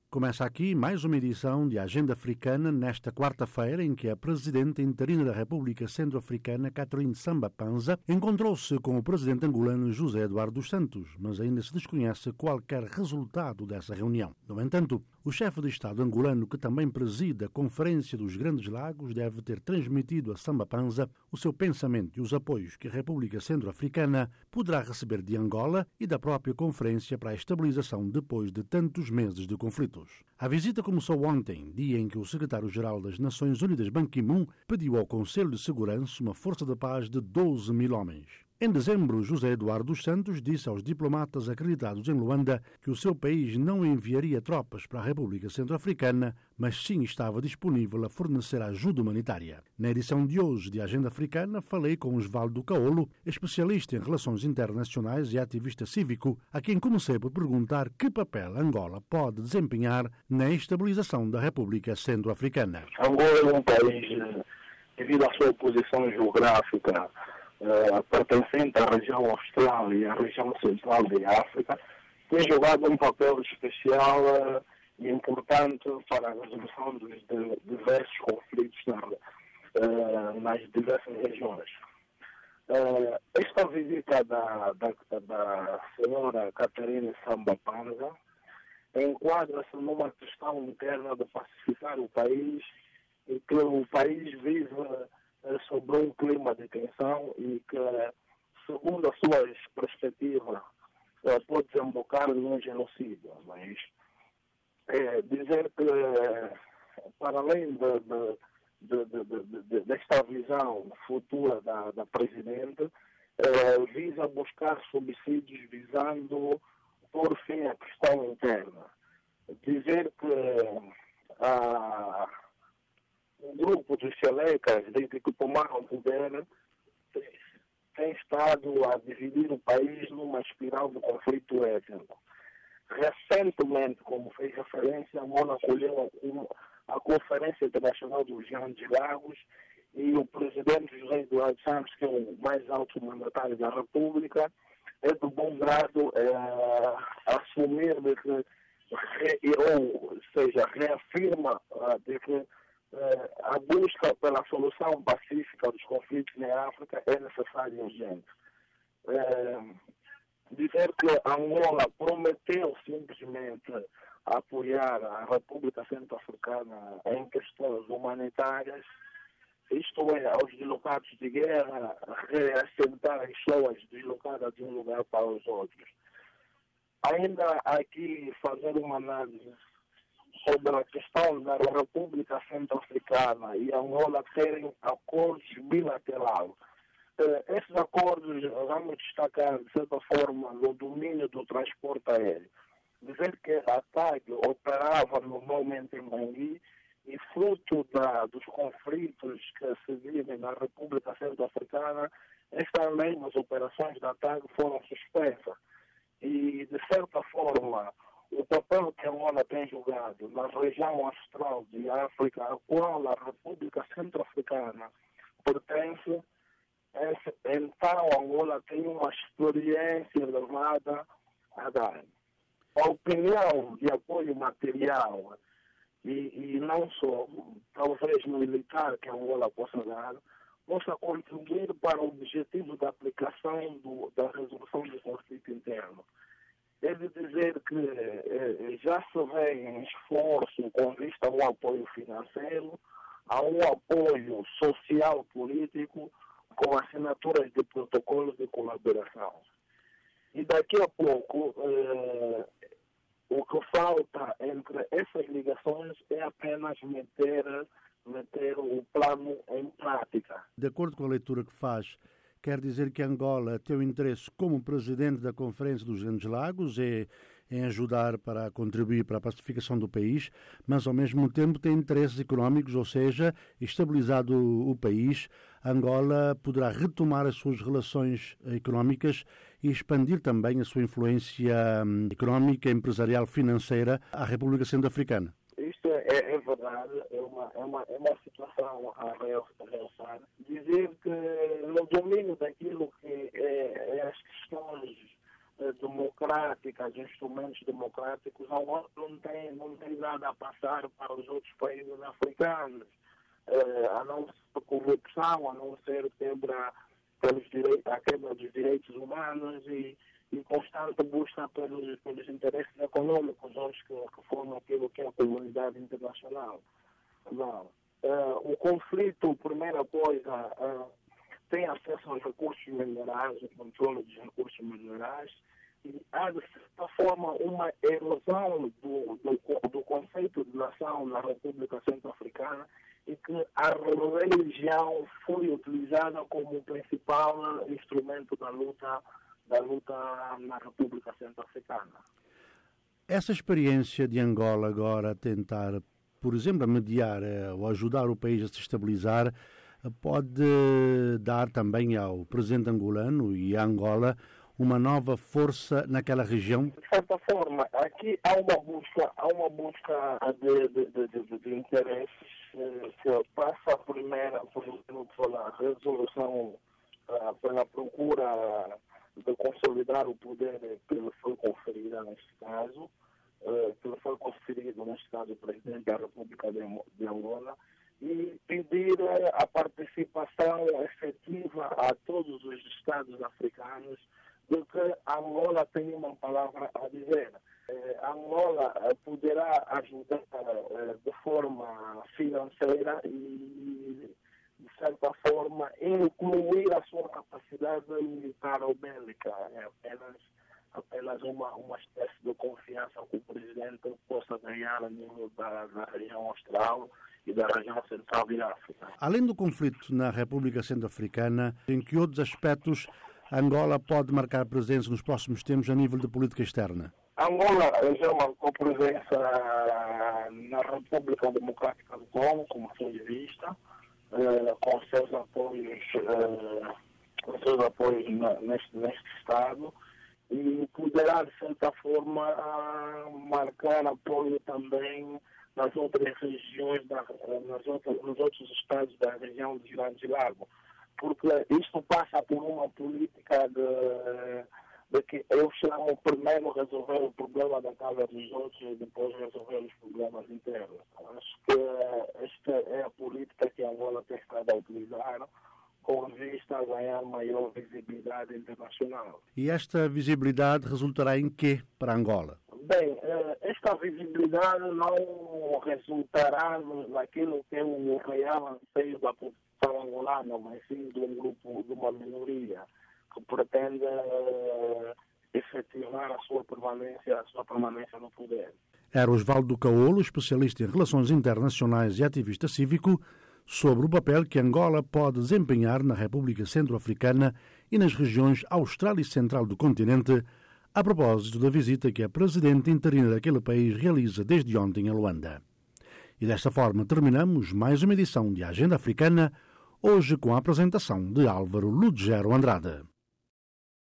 Começa aqui mais uma edição de Agenda Africana nesta quarta-feira em que a Presidente interina da República Centro-Africana, Catherine Samba-Panza, encontrou-se com o Presidente angolano José Eduardo dos Santos, mas ainda se desconhece qualquer resultado dessa reunião. No entanto, o chefe de Estado angolano, que também preside a Conferência dos Grandes Lagos, deve ter transmitido a Samba-Panza o seu pensamento e os apoios que a República Centro-Africana poderá receber de Angola e da própria Conferência para a estabilização depois de tantos meses de conflito. A visita começou ontem, dia em que o secretário-geral das Nações Unidas, Ban Ki-moon, pediu ao Conselho de Segurança uma força de paz de 12 mil homens. Em dezembro, José Eduardo dos Santos disse aos diplomatas acreditados em Luanda que o seu país não enviaria tropas para a República Centro-Africana, mas sim estava disponível a fornecer ajuda humanitária. Na edição de hoje de Agenda Africana, falei com Osvaldo Caolo, especialista em relações internacionais e ativista cívico, a quem comecei por perguntar que papel Angola pode desempenhar na estabilização da República Centro-Africana. Angola é um país, devido à sua posição geográfica, pertencente à região austral e à região central da África, tem jogado um papel especial e importante para a resolução dos diversos conflitos nas diversas regiões. Esta visita da senhora Catherine Samba-Panza enquadra-se numa questão interna de pacificar o país e que o país vive sobre um clima de tensão e que, segundo as suas perspectivas, pode desembocar num genocídio. Mas dizer que, para além desta visão futura da Presidente, visa buscar subsídios visando pôr fim à questão interna. Dizer que o grupo dos Chalecas, desde que tomaram o poder, tem estado a dividir o país numa espiral de conflito étnico. Recentemente, como fez referência, a MONU acolheu a Conferência Internacional dos Grandes Lagos e o presidente José Eduardo Santos, que é o mais alto mandatário da República, é de bom grado assumir de que, ou seja, reafirma de que a busca pela solução pacífica dos conflitos na África é necessária e urgente. Dizer que Angola prometeu simplesmente apoiar a República Centro-Africana em questões humanitárias, isto é, aos deslocados de guerra, reassentar as pessoas deslocadas de um lugar para os outros. Ainda aqui fazer uma análise sobre a questão da República Centro-Africana e Angola terem acordos bilaterais. Esses acordos vamos destacar, de certa forma, no domínio do transporte aéreo. Dizer que a TAG operava normalmente em Bangui e fruto dos conflitos que se vivem na República Centro-Africana, estas mesmas operações da TAG foram suspensas. E, de certa forma, o papel que a Angola tem jogado na região austral de África, a qual a República Centro-Africana pertence, então a Angola tem uma experiência elevada a dar. A opinião de apoio material e não só, talvez militar, que a Angola possa dar, possa contribuir para o objetivo da aplicação da resolução do conflito interno. É de dizer que já se vê em esforço com vista a um apoio financeiro, a um apoio social político, com assinaturas de protocolos de colaboração. E daqui a pouco, o que falta entre essas ligações é apenas meter o plano em prática. De acordo com a leitura que faz, quer dizer que Angola tem o interesse como presidente da Conferência dos Grandes Lagos em ajudar para contribuir para a pacificação do país, mas ao mesmo tempo tem interesses económicos, ou seja, estabilizado o país, Angola poderá retomar as suas relações económicas e expandir também a sua influência económica, empresarial, financeira à República Centro-Africana. Isto é verdade, é uma situação a realçar. Dizer que no domínio daquilo que é as questões democráticas, instrumentos democráticos, Angola não tem nada a passar para os outros países africanos, a não ser corrupção, a não ser a quebra dos direitos humanos e constante busca pelos interesses econômicos, os que formam aquilo que é a comunidade internacional. Não. O conflito, primeira coisa, tem acesso aos recursos minerais, o controle dos recursos minerais, e há, de certa forma, uma erosão do conceito de nação na República Centro-Africana e que a religião foi utilizada como principal instrumento da luta na República Centro-Africana. Essa experiência de Angola agora tentar, por exemplo, mediar ou ajudar o país a se estabilizar, pode dar também ao presidente angolano e à Angola uma nova força naquela região? De certa forma, aqui há uma busca de interesses que passa primeiro pela resolução, pela procura de consolidar o poder que lhe foi conferido neste caso, o presidente da República de Angola, e pedir a participação efetiva a todos os Estados africanos de que Angola tem uma palavra a dizer. Angola poderá ajudar de forma financeira e, de certa forma, incluir a sua capacidade militar ou bélica. Apenas uma espécie de confiança que o presidente possa ganhar a nível da região austral e da região central de África. Além do conflito na República Centro-Africana, em que outros aspectos Angola pode marcar presença nos próximos tempos a nível de política externa? Angola já marcou presença na República Democrática do Congo, como foi vista, com seus apoios neste Estado, e poderá, de certa forma, marcar apoio também nas outras regiões, nos outros estados da região dos Grandes Lagos. Porque isto passa por uma política de que eu chamo primeiro resolver o problema da casa dos outros e depois resolver os problemas internos. Acho que esta é a política que a Angola tem estado a utilizar com vista a ganhar maior visibilidade internacional. E esta visibilidade resultará em quê para Angola? Bem, esta visibilidade não resultará naquilo que é o real anseio da população angolana, mas sim de um grupo, de uma minoria, que pretende efetivar a sua permanência no poder. Era Osvaldo Caolo, especialista em relações internacionais e ativista cívico, sobre o papel que Angola pode desempenhar na República Centro-Africana e nas regiões austral e central do continente, a propósito da visita que a presidente interina daquele país realiza desde ontem a Luanda. E desta forma terminamos mais uma edição de Agenda Africana, hoje com a apresentação de Álvaro Ludgero Andrade.